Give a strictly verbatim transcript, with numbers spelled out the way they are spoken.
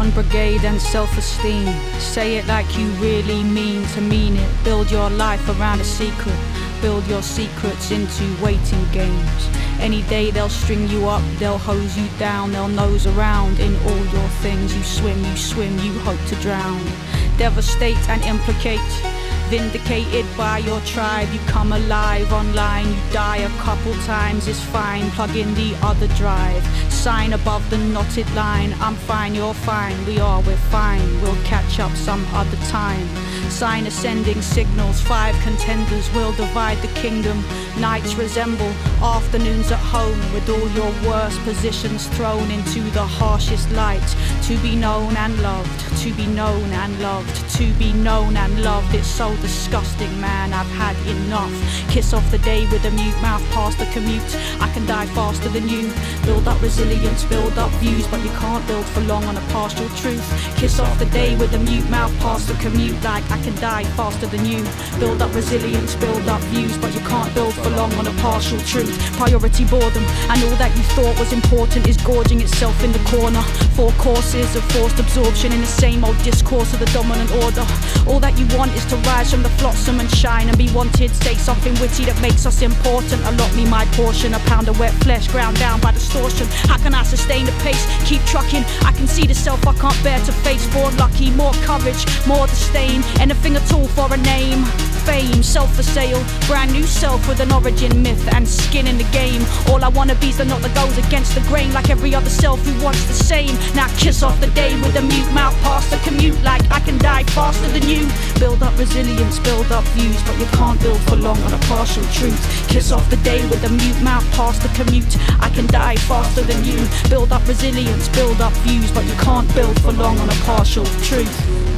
one brigade and self-esteem. Say it like you really mean to mean it. Build your life around a secret. Build your secrets into waiting games. Any day they'll string you up, they'll hose you down, they'll nose around in all your things. You swim, you swim, you hope to drown. Devastate and implicate. Vindicated by your tribe, you come alive online, you die a couple times, it's fine, plug in the other drive, sign above the knotted line, I'm fine, you're fine, we are, we're fine, we'll catch up some other time. Sign ascending signals, five contenders will divide the kingdom. Nights resemble afternoons at home, with all your worst positions thrown into the harshest light. To be known and loved, to be known and loved, to be known and loved. It's so disgusting, man, I've had enough. Kiss off the day with a mute mouth past the commute. I can die faster than you. Build up resilience, build up views, but you can't build for long on a partial truth. Kiss off the day with a mute mouth past the commute, like I can die faster than you. Build up resilience, build up views, but you can't build for long on a partial truth. Priority boredom, and all that you thought was important is gorging itself in the corner. Four courses of forced absorption in the same old discourse of the dominant order. All that you want is to rise from the flotsam and shine and be wanted. Say something witty that makes us important. Allot me my portion, a pound of wet flesh ground down by distortion. How can I sustain the pace? Keep trucking. I can see the self I can't bear to face. More lucky, more courage, more disdain. Anything at all for a name. Fame, self-for-sale, brand new self with an origin myth and skin in the game. All I wanna be's the knot that goes against the grain, like every other self who wants the same. Now kiss off the day with a mute mouth past the commute, like I can die faster than you. Build up resilience, build up views, but you can't build for long on a partial truth. Kiss off the day with a mute mouth past the commute. I can die faster than you. Build up resilience, build up views, but you can't build for long on a partial truth.